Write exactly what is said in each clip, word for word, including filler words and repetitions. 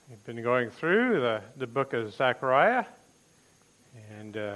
We've been going through the, the book of Zechariah, and uh,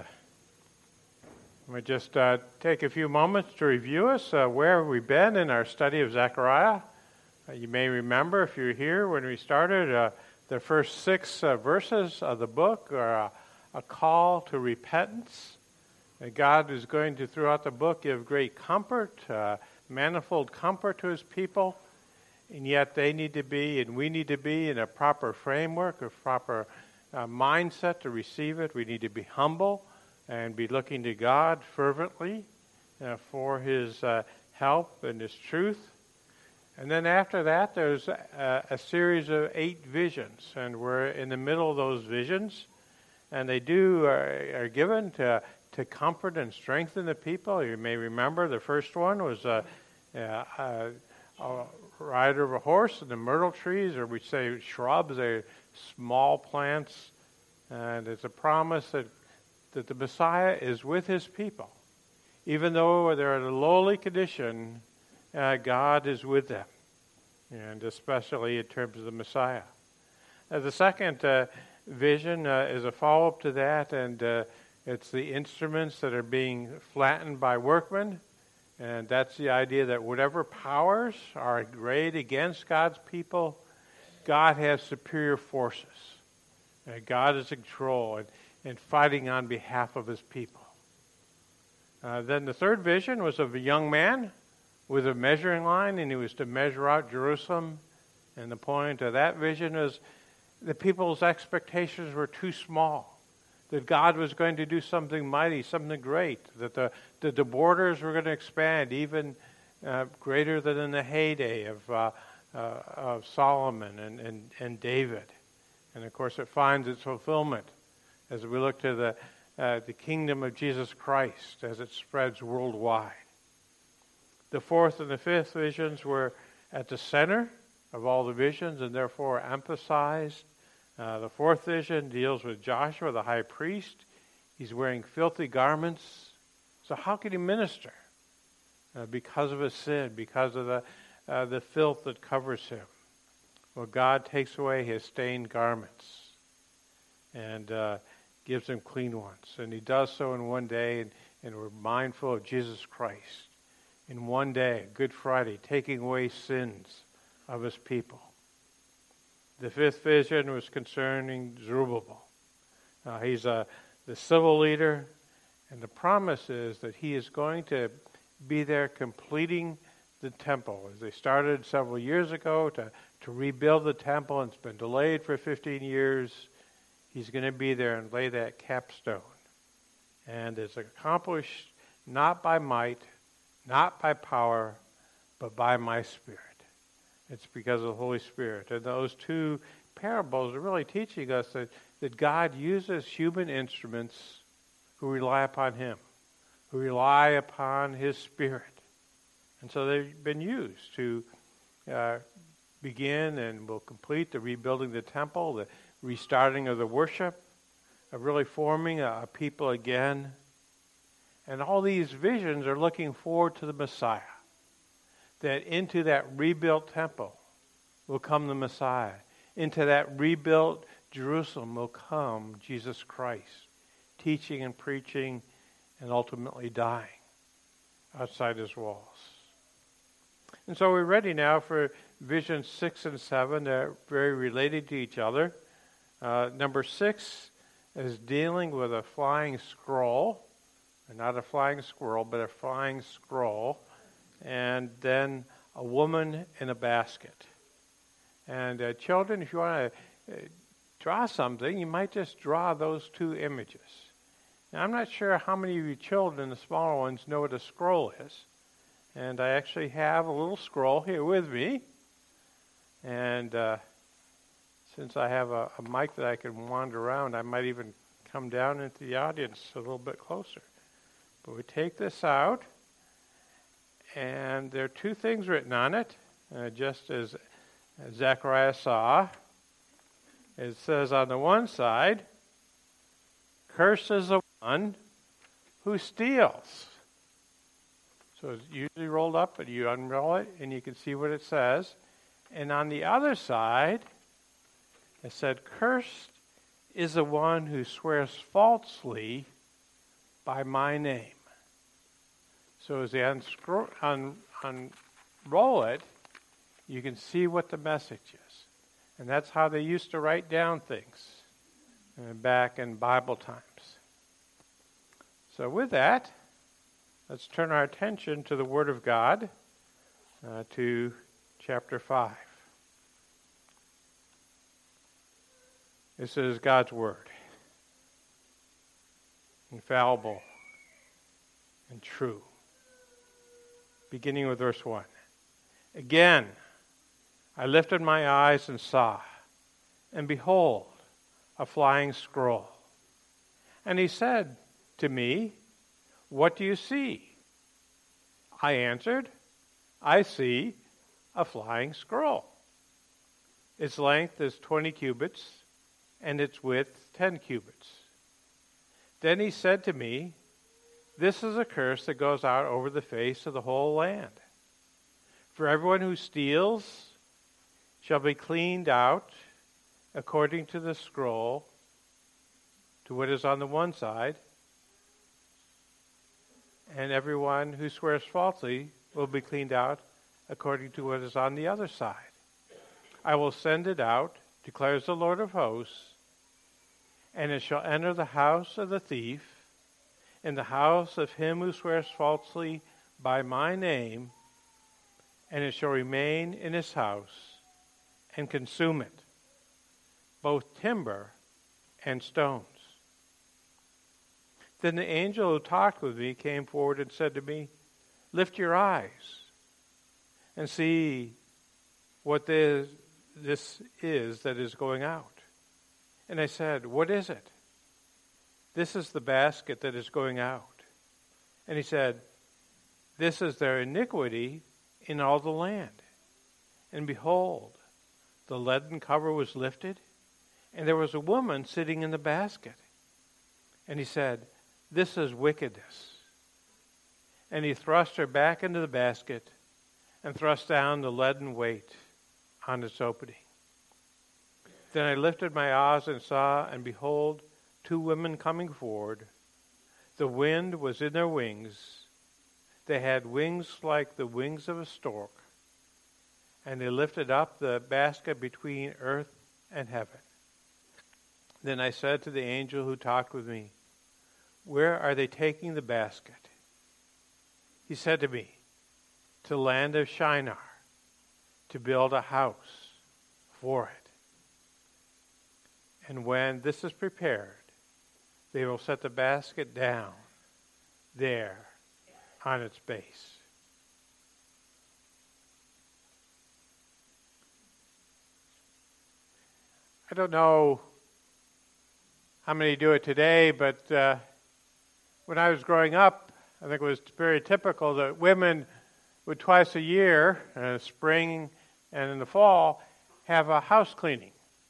we just uh, take a few moments to review us, uh, where we've been in our study of Zechariah. Uh, you may remember, if you're here, when we started, uh, the first six uh, verses of the book are a, a call to repentance. And God is going to, throughout the book, give great comfort, uh, manifold comfort to his people. And yet they need to be, and we need to be, in a proper framework, a proper uh, mindset to receive it. We need to be humble and be looking to God fervently uh, for his uh, help and his truth. And then after that, there's a, a series of eight visions, and we're in the middle of those visions. And they do uh, are given to, to comfort and strengthen the people. You may remember the first one was uh, uh, uh, a rider of a horse and the myrtle trees, or we say shrubs, they're small plants, and it's a promise that, that the Messiah is with his people. Even though they're in a lowly condition, uh, God is with them, and especially in terms of the Messiah. Uh, the second uh, vision uh, is a follow-up to that, and uh, it's the instruments that are being flattened by workmen. And that's the idea that whatever powers are arrayed against God's people, God has superior forces. And God is in control and, and fighting on behalf of his people. Uh, then the third vision was of a young man with a measuring line, and he was to measure out Jerusalem. And the point of that vision is the people's expectations were too small. That God was going to do something mighty, something great, that the, that the borders were going to expand even uh, greater than in the heyday of, uh, uh, of Solomon and, and, and David. And of course it finds its fulfillment as we look to the, uh, the kingdom of Jesus Christ as it spreads worldwide. The fourth and the fifth visions were at the center of all the visions and therefore emphasized. Uh, the fourth vision deals with Joshua, the high priest. He's wearing filthy garments. So how can he minister? Uh, because of his sin, because of the uh, the filth that covers him. Well, God takes away his stained garments and uh, gives him clean ones. And he does so in one day, and, and we're mindful of Jesus Christ. In one day, Good Friday, taking away sins of his people. The fifth vision was concerning Zerubbabel. Uh, he's a, the civil leader, and the promise is that he is going to be there completing the temple. As they started several years ago to, to rebuild the temple, and it's been delayed for fifteen years, he's going to be there and lay that capstone. And it's accomplished not by might, not by power, but by my Spirit. It's because of the Holy Spirit. And those two parables are really teaching us that, that God uses human instruments who rely upon him, who rely upon his Spirit. And so they've been used to uh, begin and will complete the rebuilding of the temple, the restarting of the worship, of really forming a, a people again. And all these visions are looking forward to the Messiah. That into that rebuilt temple will come the Messiah. Into that rebuilt Jerusalem will come Jesus Christ, teaching and preaching and ultimately dying outside his walls. And so we're ready now for visions six and seven. They're very related to each other. Uh, number six is dealing with a flying scroll. Not a flying squirrel, but a flying scroll. And then a woman in a basket. And uh, children, if you want to uh, draw something, you might just draw those two images. Now, I'm not sure how many of you children, the smaller ones, know what a scroll is. And I actually have a little scroll here with me. And uh, since I have a, a mic that I can wander around, I might even come down into the audience a little bit closer. But we take this out. And there are two things written on it, uh, just as Zechariah saw. It says on the one side, "Cursed is the one who steals." So it's usually rolled up, but you unroll it, and you can see what it says. And on the other side, It said, "Cursed is the one who swears falsely by my name." So as they unscroll, un, unroll it, you can see what the message is. And that's how they used to write down things uh, back in Bible times. So with that, let's turn our attention to the Word of God, uh, to chapter five. This is God's Word, infallible and true. Beginning with verse one. "Again, I lifted my eyes and saw, and behold, a flying scroll. And he said to me, 'What do you see?' I answered, 'I see a flying scroll. Its length is twenty cubits, and its width ten cubits.' Then he said to me, 'This is a curse that goes out over the face of the whole land. For everyone who steals shall be cleaned out according to the scroll, to what is on the one side, and everyone who swears falsely will be cleaned out according to what is on the other side. I will send it out, declares the Lord of hosts, and it shall enter the house of the thief, in the house of him who swears falsely by my name, and it shall remain in his house, and consume it, both timber and stones.' Then the angel who talked with me came forward and said to me, 'Lift your eyes and see what this, this is that is going out.' And I said, 'What is it?' 'This is the basket that is going out.' And he said, 'This is their iniquity in all the land. And behold, the leaden cover was lifted, and there was a woman sitting in the basket.' And he said, 'This is wickedness.' And he thrust her back into the basket and thrust down the leaden weight on its opening. Then I lifted my eyes and saw, and behold, two women coming forward. The wind was in their wings. They had wings like the wings of a stork, and they lifted up the basket between earth and heaven. Then I said to the angel who talked with me, 'Where are they taking the basket?' He said to me, 'To the land of Shinar, to build a house for it. And when this is prepared, they will set the basket down there on its base.'" I don't know how many do it today, but uh, when I was growing up, I think it was very typical that women would twice a year, in the spring and in the fall, have a house cleaning.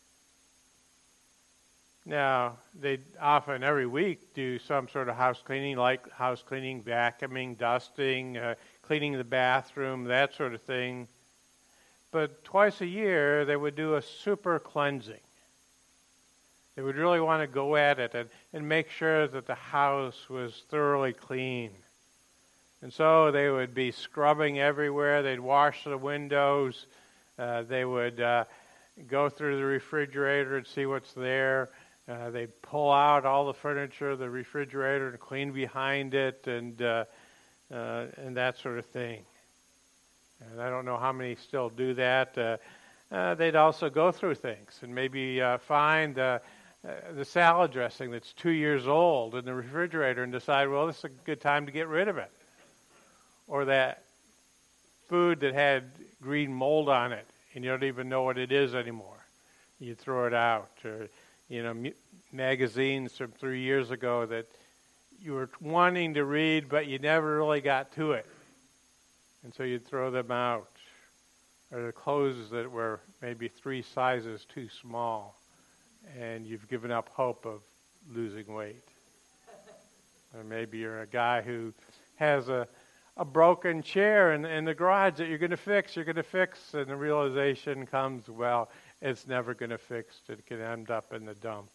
Now, they often every week do some sort of house cleaning, like house cleaning, vacuuming, dusting, uh, cleaning the bathroom, that sort of thing. But twice a year, they would do a super cleansing. They would really want to go at it and, and make sure that the house was thoroughly clean. And so they would be scrubbing everywhere. They'd wash the windows. Uh, they would uh, go through the refrigerator and see what's there. Uh, they'd pull out all the furniture of the refrigerator and clean behind it, and uh, uh, and that sort of thing. And I don't know how many still do that. Uh, uh, they'd also go through things and maybe uh, find uh, uh, the salad dressing that's two years old in the refrigerator and decide, well, this is a good time to get rid of it. Or that food that had green mold on it and you don't even know what it is anymore. You throw it out. Or, you know, mu- magazines from three years ago that you were wanting to read, but you never really got to it. And so you'd throw them out. Or the clothes that were maybe three sizes too small, and you've given up hope of losing weight. Or maybe you're a guy who has a, a broken chair in, in the garage that you're going to fix, you're going to fix, and the realization comes, well, it's never going to fix. It can end up in the dump.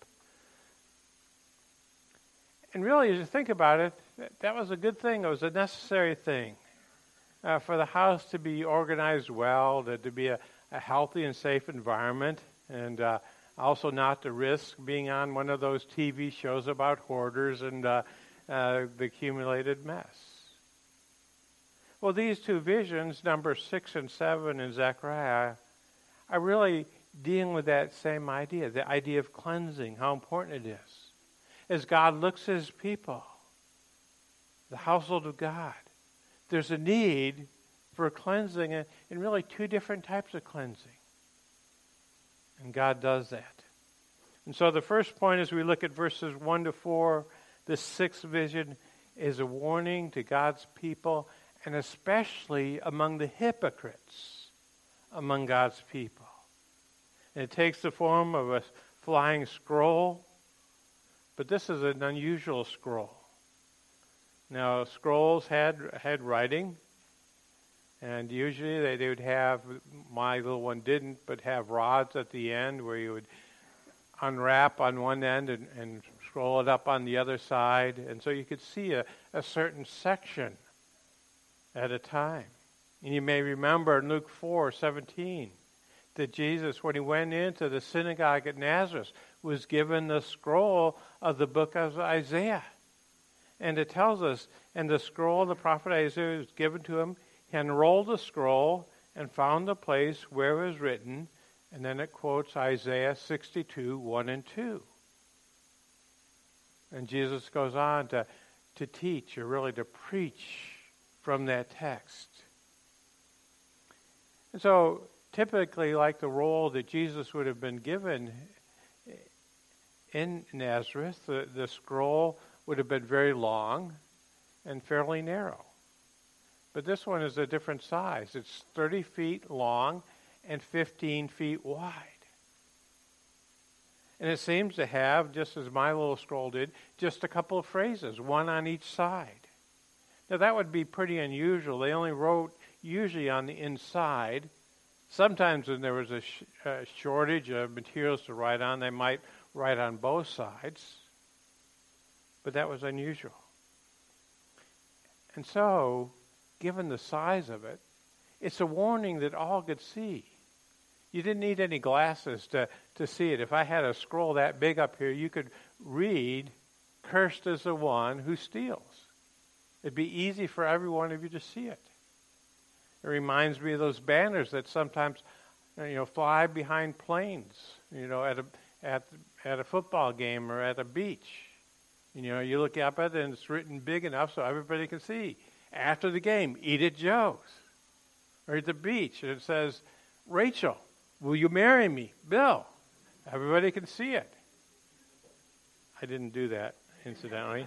And really, as you think about it, that was a good thing. It was a necessary thing uh, for the house to be organized well, to, to be a, a healthy and safe environment, and uh, also not to risk being on one of those T V shows about hoarders and uh, uh, the accumulated mess. Well, these two visions, number six and seven in Zechariah, are really dealing with that same idea, the idea of cleansing, how important it is. As God looks at his people, the household of God, there's a need for cleansing, and really two different types of cleansing. And God does that. And so the first point as we look at verses one to four, the sixth vision is a warning to God's people, and especially among the hypocrites among God's people. And it takes the form of a flying scroll, but this is an unusual scroll. Now, scrolls had had writing, and usually they, they would have, my little one didn't, but have rods at the end where you would unwrap on one end and, and scroll it up on the other side, and so you could see a, a certain section at a time. And you may remember in Luke four seventeen that Jesus, when he went into the synagogue at Nazareth, was given the scroll of the book of Isaiah. And it tells us, and the scroll of the prophet Isaiah was given to him. He unrolled the scroll and found the place where it was written, and then it quotes Isaiah sixty-two, one and two. And Jesus goes on to, to teach, or really to preach from that text. And so, typically, like the role that Jesus would have been given in Nazareth, the, the scroll would have been very long and fairly narrow. But this one is a different size. It's thirty feet long and fifteen feet wide. And it seems to have, just as my little scroll did, just a couple of phrases, one on each side. Now that would be pretty unusual. They only wrote usually on the inside. Sometimes when there was a, sh- a shortage of materials to write on, they might write on both sides. But that was unusual. And so, given the size of it, it's a warning that all could see. You didn't need any glasses to, to see it. If I had a scroll that big up here, you could read, "Cursed is the one who steals." It'd be easy for every one of you to see it. It reminds me of those banners that sometimes, you know, fly behind planes, you know, at a at at a football game or at a beach. You know, you look up at it and it's written big enough so everybody can see. After the game, eat at Joe's. Or at the beach, and it says, "Rachel, will you marry me?" Bill. Everybody can see it. I didn't do that, incidentally.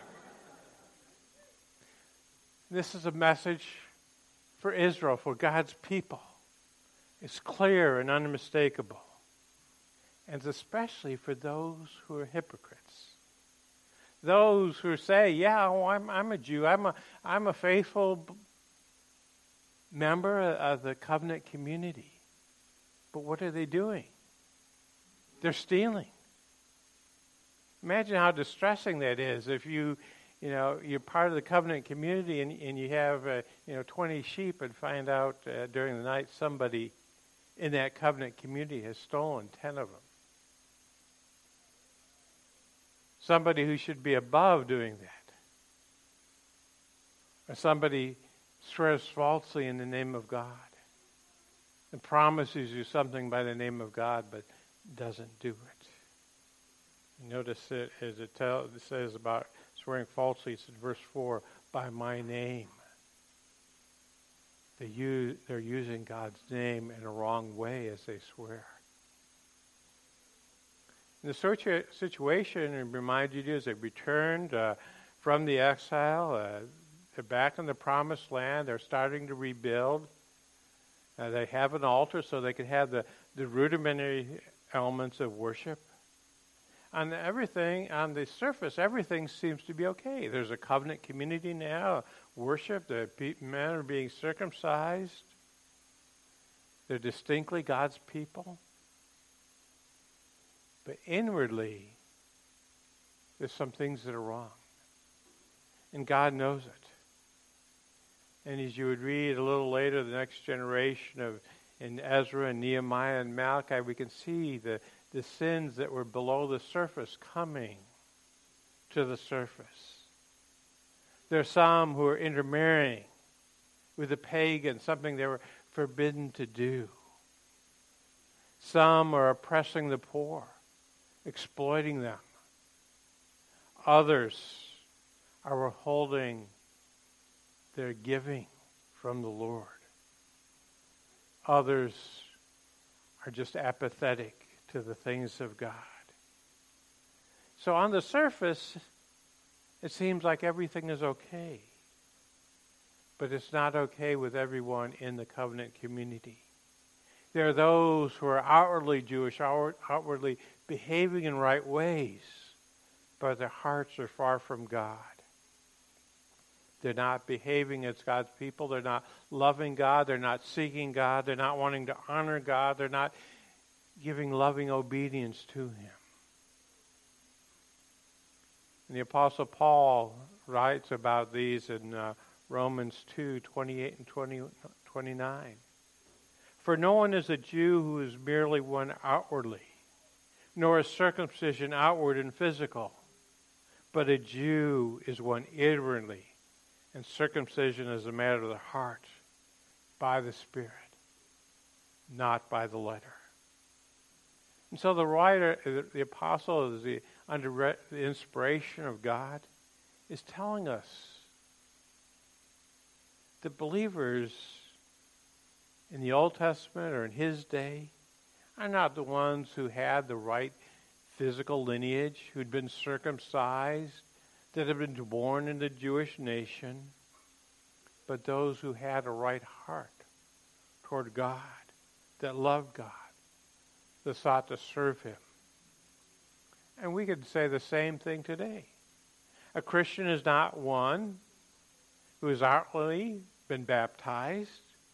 This is a message for Israel, for God's people. It's clear and unmistakable. And it's especially for those who are hypocrites. Those who say, yeah, oh, I'm, I'm a Jew. I'm a, I'm a faithful member of the covenant community. But what are they doing? They're stealing. Imagine how distressing that is if you, you know, you're part of the covenant community and, and you have, uh, you know, twenty sheep and find out uh, during the night somebody in that covenant community has stolen ten of them. Somebody who should be above doing that. Or somebody swears falsely in the name of God and promises you something by the name of God but doesn't do it. You notice it as it, tell, it says about swearing falsely, it's in verse four, by my name. They use, they're using God's name in a wrong way as they swear. And the situation, and remind you, as they returned uh, from the exile, uh, they're back in the promised land, they're starting to rebuild. Uh, they have an altar so they can have the, the rudimentary elements of worship. On everything, on the surface, everything seems to be okay. There's a covenant community now, worship, the men are being circumcised. They're distinctly God's people. But inwardly, there's some things that are wrong. And God knows it. And as you would read a little later, the next generation of in Ezra and Nehemiah and Malachi, we can see the, the sins that were below the surface coming to the surface. There are some who are intermarrying with the pagan, something they were forbidden to do. Some are oppressing the poor, exploiting them. Others are withholding their giving from the Lord. Others are just apathetic to the things of God. So on the surface, it seems like everything is okay. But it's not okay with everyone in the covenant community. There are those who are outwardly Jewish, outwardly behaving in right ways, but their hearts are far from God. They're not behaving as God's people. They're not loving God. They're not seeking God. They're not wanting to honor God. They're not giving loving obedience to Him. And the Apostle Paul writes about these in uh, Romans two, twenty-eight and twenty, twenty-nine. For no one is a Jew who is merely one outwardly, nor is circumcision outward and physical, but a Jew is one inwardly, and circumcision is a matter of the heart, by the Spirit, not by the letter. And so the writer, the apostle, is the, under the inspiration of God, is telling us that believers in the Old Testament or in his day are not the ones who had the right physical lineage, who'd been circumcised, that had been born in the Jewish nation, but those who had a right heart toward God, that loved God, that sought to serve Him. And we could say the same thing today. A Christian is not one who has outwardly been baptized,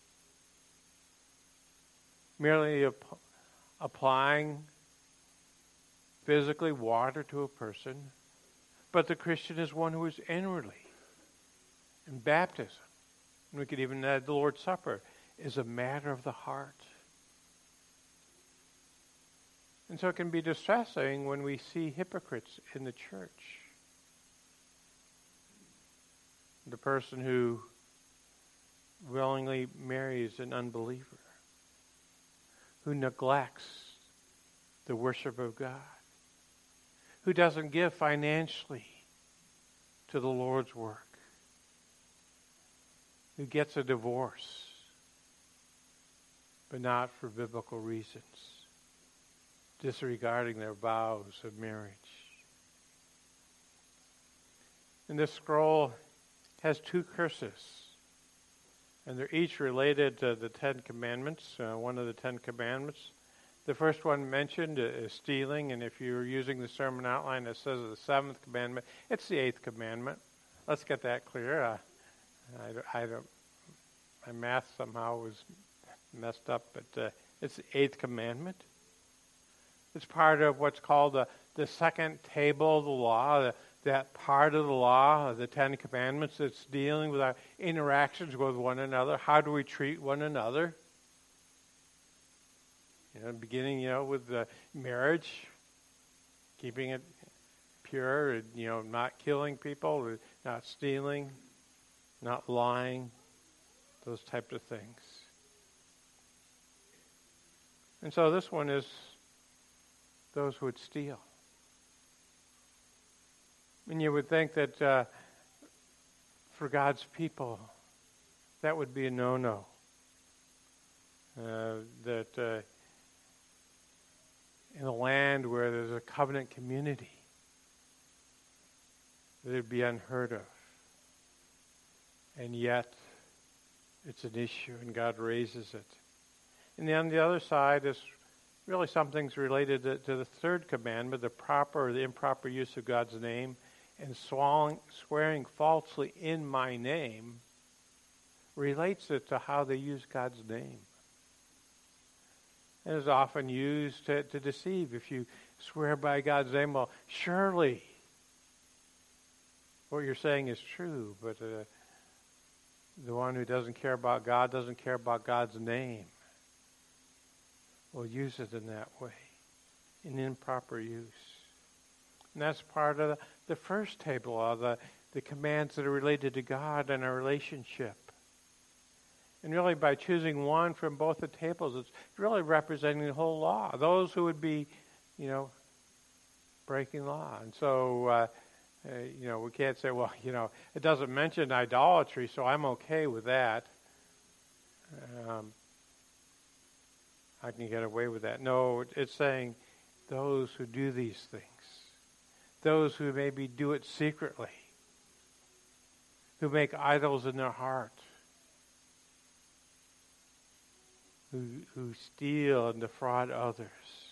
merely ap- applying physically water to a person, but the Christian is one who is inwardly. And baptism, and we could even add the Lord's Supper, is a matter of the heart. And so it can be distressing when we see hypocrites in the church. The person who willingly marries an unbeliever, who neglects the worship of God, who doesn't give financially to the Lord's work, who gets a divorce, but not for biblical reasons, disregarding their vows of marriage. And this scroll has two curses, and they're each related to the Ten Commandments, uh, one of the Ten Commandments. The first one mentioned is stealing, and if you're using the sermon outline that says the seventh commandment, it's the eighth commandment. Let's get that clear. Uh, I, I don't, my math somehow was messed up, but uh, it's the eighth commandment. It's part of what's called the, the second table of the law, the, that part of the law of the Ten Commandments that's dealing with our interactions with one another. How do we treat one another? You know, beginning, you know, with the marriage, keeping it pure, you know, not killing people, not stealing, not lying, those types of things. And so this one is those who would steal. And you would think that uh, for God's people, that would be a no-no. Uh, that uh, in a land where there's a covenant community, that it would be unheard of. And yet, it's an issue, and God raises it. And then on the other side is really something's related to, to the third commandment, the proper or the improper use of God's name, and swearing, swearing falsely in my name relates it to how they use God's name. and is often used to, to deceive. If you swear by God's name, well, surely what you're saying is true, but uh, the one who doesn't care about God, doesn't care about God's name, will use it in that way, in improper use. And that's part of the, the first table of the, the commands that are related to God and our relationship. And really by choosing one from both the tables, it's really representing the whole law. Those who would be, you know, breaking law. And so, uh, uh, you know, we can't say, well, you know, it doesn't mention idolatry, so I'm okay with that. Um, I can get away with that. No, it's saying those who do these things, those who maybe do it secretly, who make idols in their heart, who, who steal and defraud others,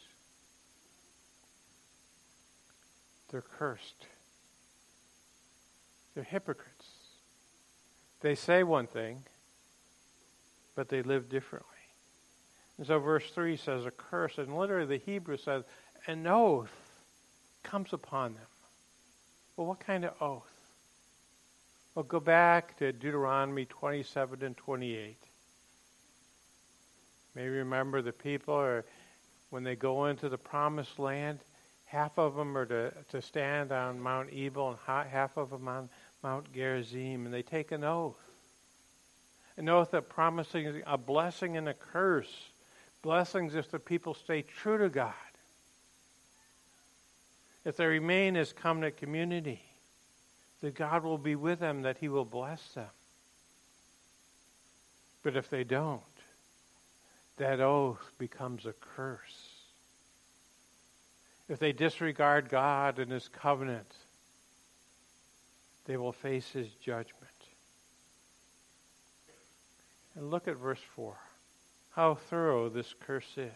they're cursed. They're hypocrites. They say one thing, but they live differently. And so verse three says a curse, and literally the Hebrew says an oath comes upon them. Well, what kind of oath? Well, go back to Deuteronomy twenty-seven and twenty-eight. Maybe remember the people are, when they go into the promised land, half of them are to, to stand on Mount Ebal and half of them on Mount Gerizim, and they take an oath. An oath of promising a blessing and a curse. Blessings if the people stay true to God. If they remain as covenant community, that God will be with them, that he will bless them. But if they don't, that oath becomes a curse. If they disregard God and his covenant, they will face his judgment. And look at verse four. How thorough this curse is.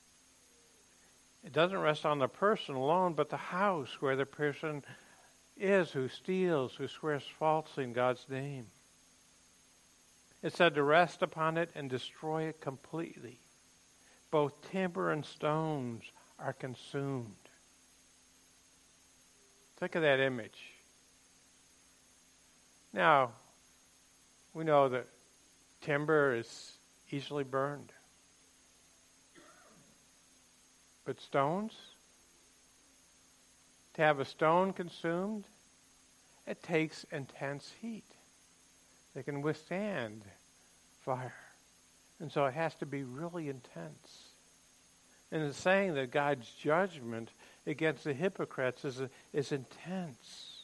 It doesn't rest on the person alone, but the house where the person is who steals, who swears falsely in God's name. It said to rest upon it and destroy it completely. Both timber and stones are consumed. Think of that image. Now, we know that timber is easily burned. But stones? To have a stone consumed, it takes intense heat. They can withstand fire. And so it has to be really intense. And it's saying that God's judgment against the hypocrites is, is intense.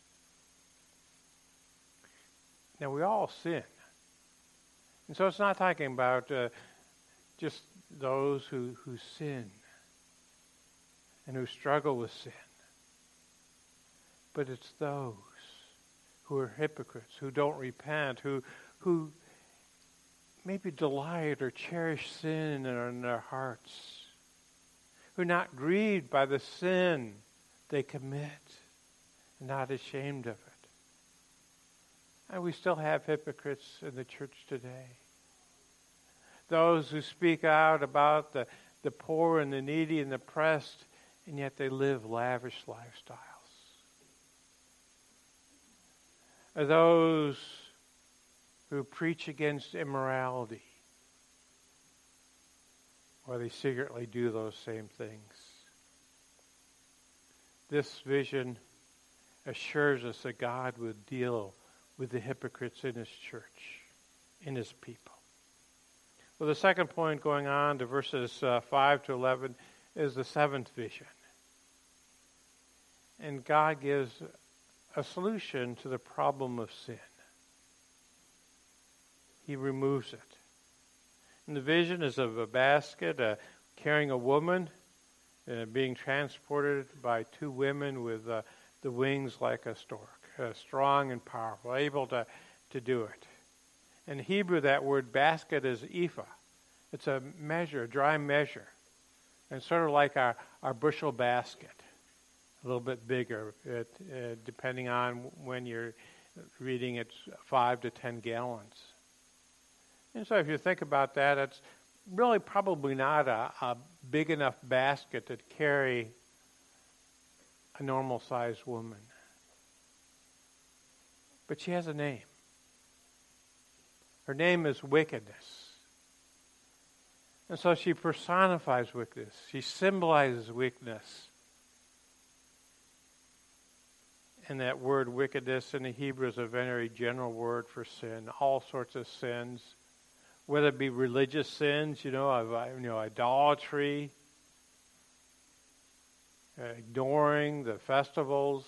Now, we all sin. And so it's not talking about uh, just those who, who sin and who struggle with sin. But it's those who are hypocrites, who don't repent, who who maybe delight or cherish sin in their hearts, who are not grieved by the sin they commit, and not ashamed of it. And we still have hypocrites in the church today. Those who speak out about the, the poor and the needy and the oppressed, and yet they live lavish lifestyles. Are those who preach against immorality, or they secretly do those same things. This vision assures us that God would deal with the hypocrites in his church, in his people. Well, the second point going on to verses uh, five to eleven is the seventh vision. And God gives a solution to the problem of sin. He removes it. And the vision is of a basket uh, carrying a woman uh, being transported by two women with uh, the wings like a stork, uh, strong and powerful, able to, to do it. In Hebrew, that word basket is ephah. It's a measure, a dry measure. And sort of like our, our bushel basket. A little bit bigger, it, uh, depending on when you're reading, it's five to ten gallons. And so if you think about that, it's really probably not a, a big enough basket to carry a normal-sized woman. But she has a name. Her name is wickedness. And so she personifies wickedness. She symbolizes wickedness. And that word wickedness in the Hebrew is a very general word for sin, all sorts of sins, whether it be religious sins, you know, of, you know, idolatry, ignoring the festivals,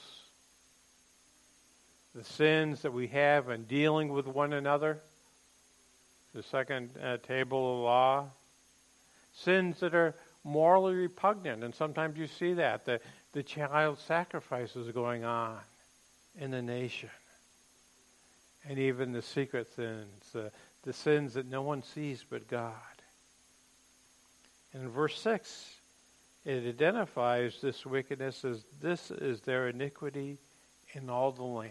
the sins that we have in dealing with one another, the second uh, table of law, sins that are morally repugnant, and sometimes you see that, the, the child sacrifices going on in the nation, and even the secret sins, the, the sins that no one sees but God. And in verse six, it identifies this wickedness as this is their iniquity in all the land.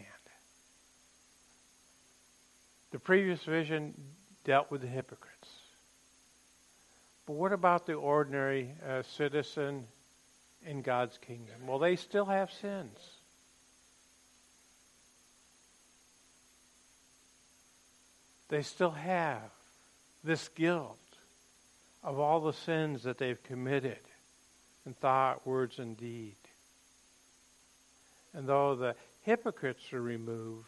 The previous vision dealt with the hypocrites. But what about the ordinary uh, citizen in God's kingdom? Well, they still have sins. They still have this guilt of all the sins that they've committed in thought, words, and deed. And though the hypocrites are removed,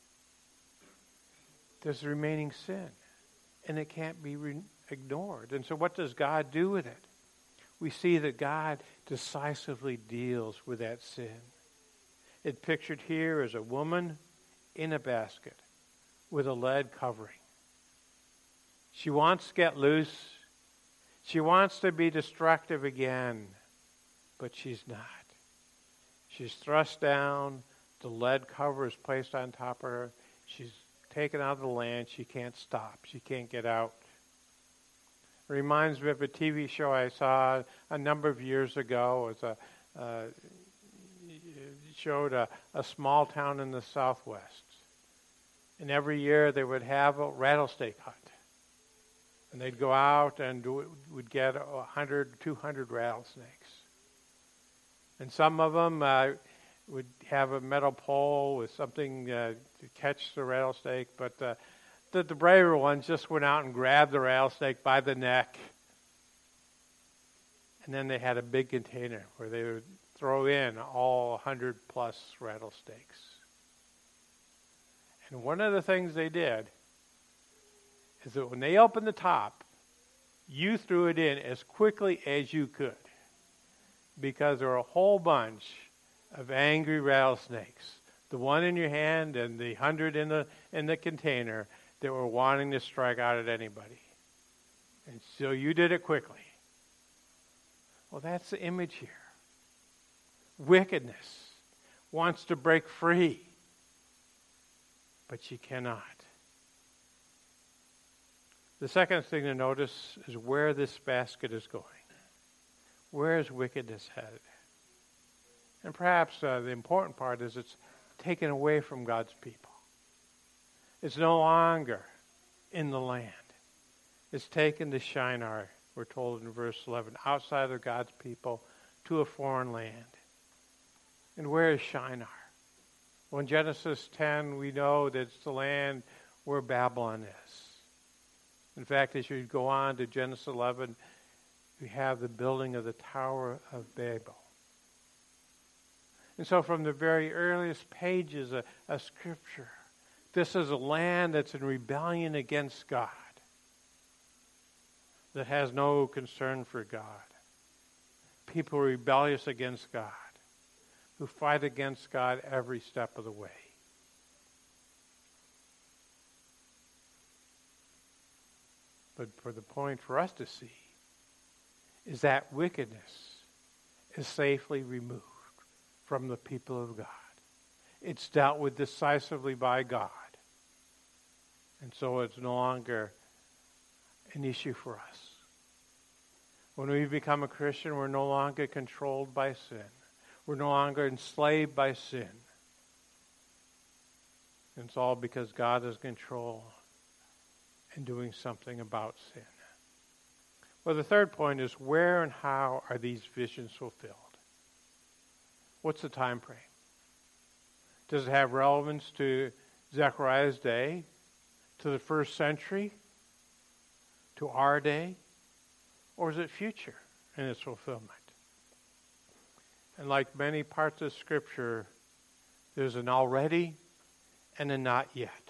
there's remaining sin, and it can't be re- ignored. And so what does God do with it? We see that God decisively deals with that sin. It's pictured here as a woman in a basket with a lead covering. She wants to get loose. She wants to be destructive again, but she's not. She's thrust down. The lead cover is placed on top of her. She's taken out of the land. She can't stop. She can't get out. It reminds me of a T V show I saw a number of years ago. It was a, uh, it showed a, a small town in the Southwest. And every year they would have a rattlesnake hunt. And they'd go out and do, would get one hundred, two hundred rattlesnakes. And some of them uh, would have a metal pole with something uh, to catch the rattlesnake, but uh, the, the braver ones just went out and grabbed the rattlesnake by the neck. And then they had a big container where they would throw in all one hundred plus rattlesnakes. And one of the things they did is that when they opened the top, you threw it in as quickly as you could, because there were a whole bunch of angry rattlesnakes, the one in your hand and the hundred in the in the container, that were wanting to strike out at anybody. And so you did it quickly. Well, that's the image here. Wickedness wants to break free, but she cannot. The second thing to notice is where this basket is going. Where is wickedness headed? And perhaps uh, the important part is it's taken away from God's people. It's no longer in the land. It's taken to Shinar, we're told in verse eleven, outside of God's people to a foreign land. And where is Shinar? Well, in Genesis ten, we know that it's the land where Babylon is. In fact, as you go on to Genesis eleven, we have the building of the Tower of Babel. And so from the very earliest pages of, of Scripture, this is a land that's in rebellion against God, that has no concern for God. People rebellious against God, who fight against God every step of the way. But for the point for us to see is that wickedness is safely removed from the people of God. It's dealt with decisively by God. And so it's no longer an issue for us. When we become a Christian, we're no longer controlled by sin. We're no longer enslaved by sin. And it's all because God is in control and doing something about sin. Well, the third point is, where and how are these visions fulfilled? What's the time frame? Does it have relevance to Zechariah's day, to the first century, to our day, or is it future in its fulfillment? And like many parts of Scripture, there's an already and a not yet.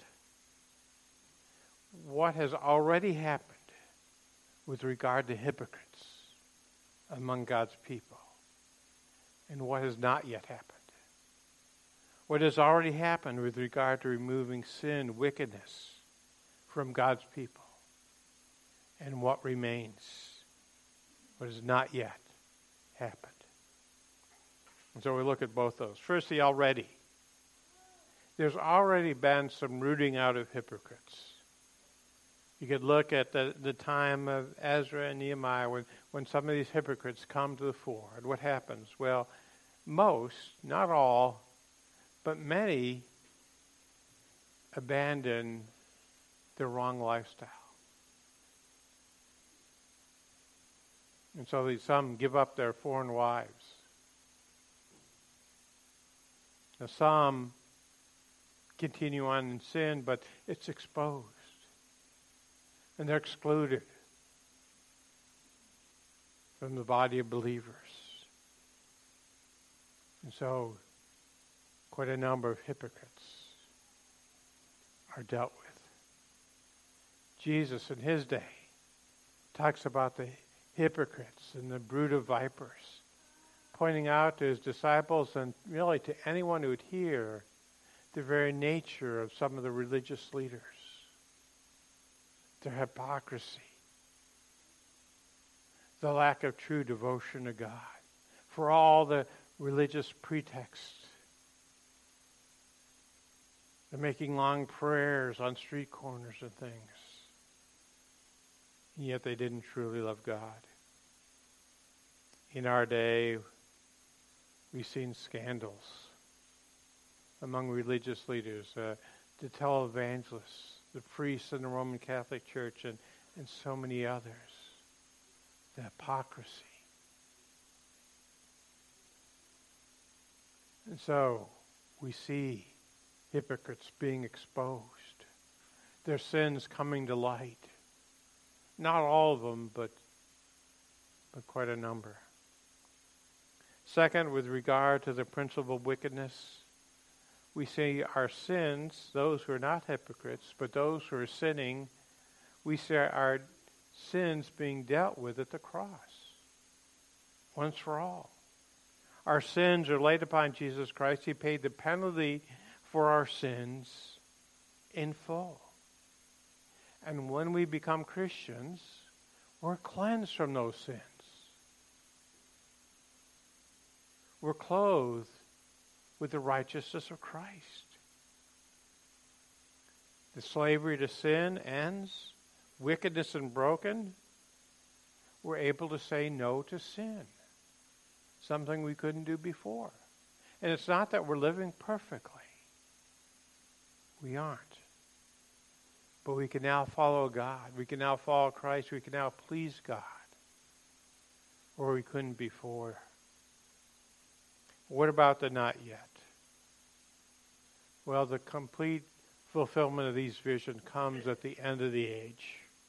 What has already happened with regard to hypocrites among God's people, and what has not yet happened? What has already happened with regard to removing sin, wickedness from God's people, and what remains, what has not yet happened. And so we look at both those. First, the already. There's already been some rooting out of hypocrites. You could look at the, the time of Ezra and Nehemiah when, when some of these hypocrites come to the fore. And what happens? Well, most, not all, but many abandon their wrong lifestyle. And so these, some give up their foreign wives. Now some continue on in sin, but it's exposed. And they're excluded from the body of believers. And so quite a number of hypocrites are dealt with. Jesus in his day talks about the hypocrites and the brood of vipers, pointing out to his disciples and really to anyone who would hear the very nature of some of the religious leaders, their hypocrisy, the lack of true devotion to God, for all the religious pretexts. They're making long prayers on street corners and things, and yet they didn't truly love God. In our day, we've seen scandals among religious leaders, uh, the televangelists, the priests in the Roman Catholic Church, and, and so many others. The hypocrisy. And so we see hypocrites being exposed, their sins coming to light. Not all of them, but, but quite a number. Second, with regard to the principle of wickedness, we see our sins, those who are not hypocrites, but those who are sinning, we see our sins being dealt with at the cross, once for all. Our sins are laid upon Jesus Christ. He paid the penalty for our sins in full. And when we become Christians, we're cleansed from those sins. We're clothed with the righteousness of Christ. The slavery to sin ends. Wickedness and broken. We're able to say no to sin. Something we couldn't do before. And it's not that we're living perfectly. We aren't. But we can now follow God. We can now follow Christ. We can now please God. Or we couldn't before. What about the not yet? Well, the complete fulfillment of these visions comes at the end of the age.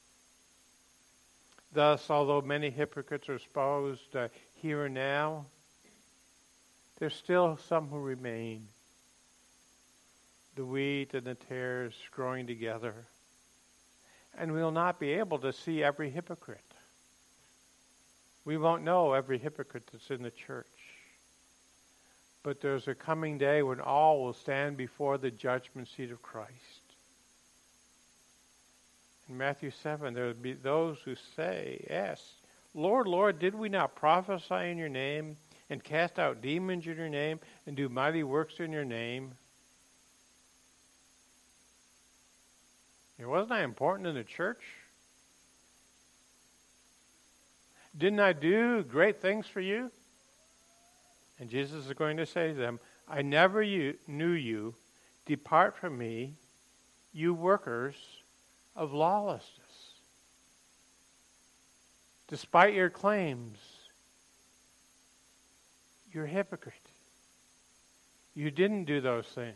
Thus, although many hypocrites are exposed uh, here and now, there's still some who remain. The wheat and the tares growing together. And we will not be able to see every hypocrite. We won't know every hypocrite that's in the church. But there's a coming day when all will stand before the judgment seat of Christ. In Matthew seven, there will be those who say, yes, Lord, Lord, did we not prophesy in your name and cast out demons in your name and do mighty works in your name? It wasn't I important in the church? Didn't I do great things for you? And Jesus is going to say to them, I never you, knew you. Depart from me, you workers of lawlessness. Despite your claims, you're a hypocrite. You didn't do those things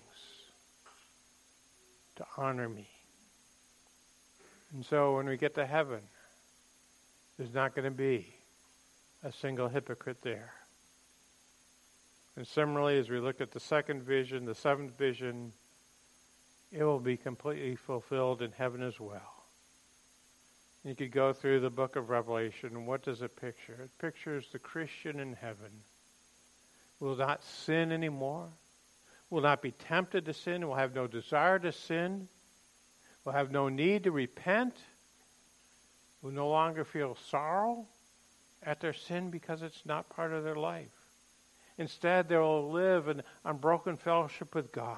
to honor me. And so when we get to heaven, there's not going to be a single hypocrite there. And similarly, as we look at the second vision, the seventh vision, it will be completely fulfilled in heaven as well. You could go through the book of Revelation, and what does it picture? It pictures the Christian in heaven will not sin anymore, will not be tempted to sin, will have no desire to sin, will have no need to repent, will no longer feel sorrow at their sin because it's not part of their life. Instead, they will live in unbroken fellowship with God.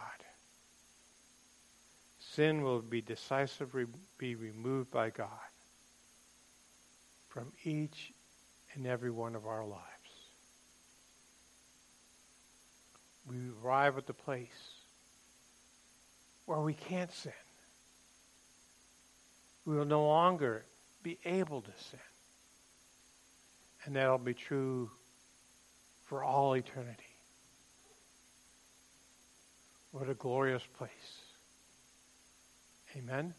Sin will be decisively be removed by God from each and every one of our lives. We arrive at the place where we can't sin. We will no longer be able to sin. And that'll be true for all eternity. What a glorious place. Amen? Amen.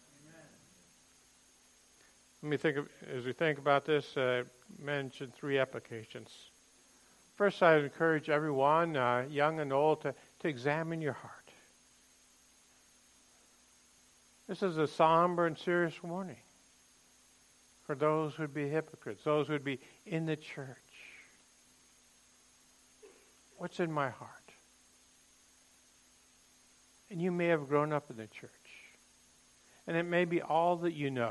Let me think of, as we think about this, uh, mention three applications. First, I encourage everyone, uh, young and old, to, to examine your heart. This is a somber and serious warning for those who would be hypocrites, those who would be in the church. What's in my heart? And you may have grown up in the church, and it may be all that you know.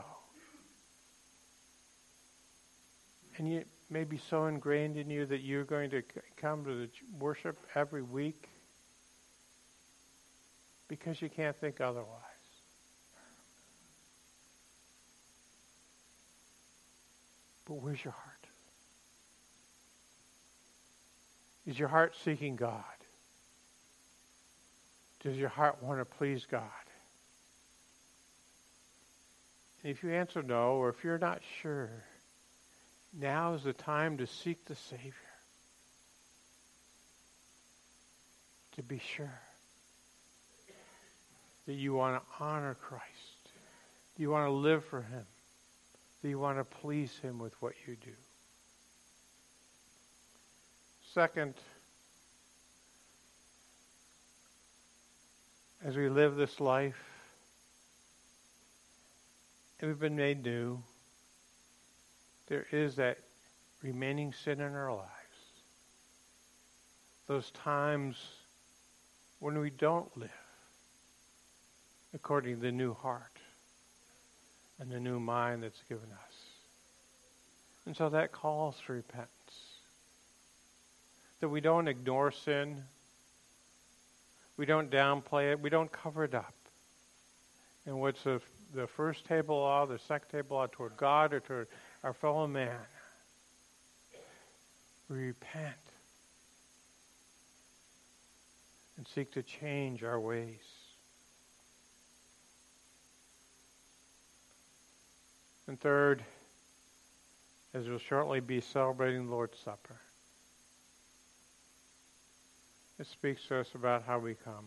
And it may be so ingrained in you that you're going to come to the worship every week because you can't think otherwise. But where's your heart? Is your heart seeking God? Does your heart want to please God? And if you answer no, or if you're not sure, now is the time to seek the Savior. To be sure that you want to honor Christ. You want to live for Him. That you want to please Him with what you do. Second, as we live this life, and we've been made new, there is that remaining sin in our lives. Those times when we don't live according to the new heart and the new mind that's given us. And so that calls for repentance. That we don't ignore sin. We don't downplay it. We don't cover it up. And what's the, the first table law, the second table law toward God or toward our fellow man? We repent and seek to change our ways. And third, as we'll shortly be celebrating the Lord's Supper, it speaks to us about how we come.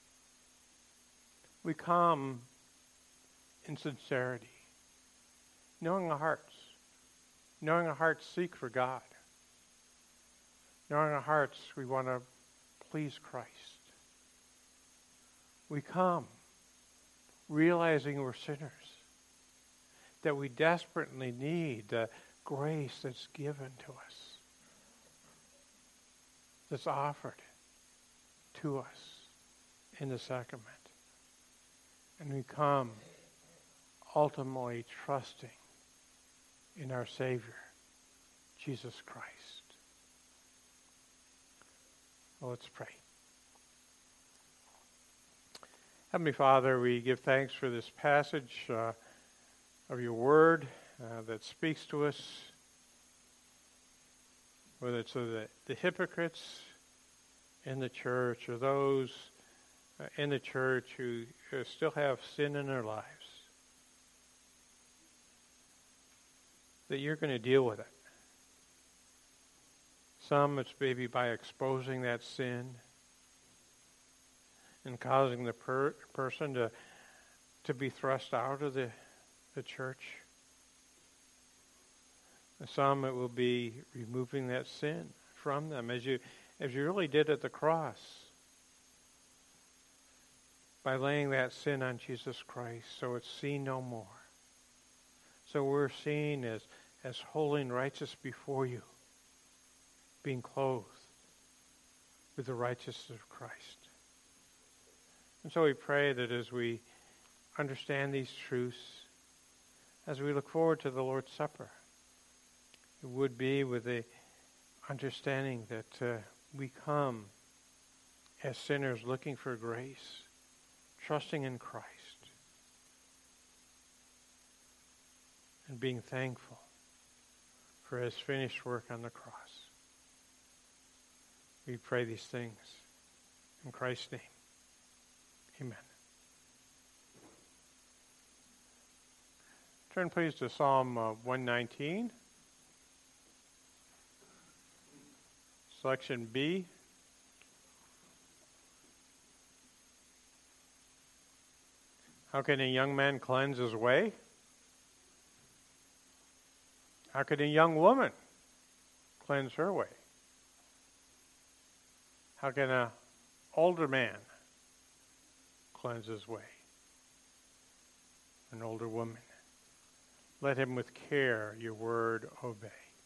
We come in sincerity, knowing our hearts, knowing our hearts seek for God, knowing our hearts we want to please Christ. We come realizing we're sinners, that we desperately need the grace that's given to us, that's offered to us in the sacrament. And we come ultimately trusting in our Savior, Jesus Christ. Well, let's pray. Heavenly Father, we give thanks for this passage uh, of your word uh, that speaks to us, whether it's the, the hypocrites in the church or those uh, in the church who uh, still have sin in their lives. that you're going to deal with it. Some, it's maybe by exposing that sin and causing the per- person to to be thrust out of the, the church. And some, it will be removing that sin from them, as you as you really did at the cross, by laying that sin on Jesus Christ, so it's seen no more. So we're seen as, as holy and righteous before you, being clothed with the righteousness of Christ. And so we pray that as we understand these truths, as we look forward to the Lord's Supper, it would be with the understanding that uh, we come as sinners looking for grace, trusting in Christ, and being thankful for his finished work on the cross. We pray these things in Christ's name. Amen. Turn please to Psalm uh, one nineteen. Selection B. How can a young man cleanse his way? How can a young woman cleanse her way? How can an older man cleanse his way? An older woman. Let him with care your word obey.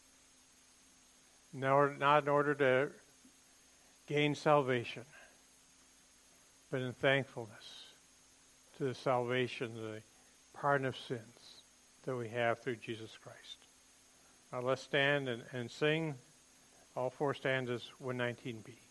No, not in order to gain salvation, but in thankfulness to the salvation, the pardon of sins that we have through Jesus Christ. Now let's stand and, and sing all four stanzas, one nineteen B.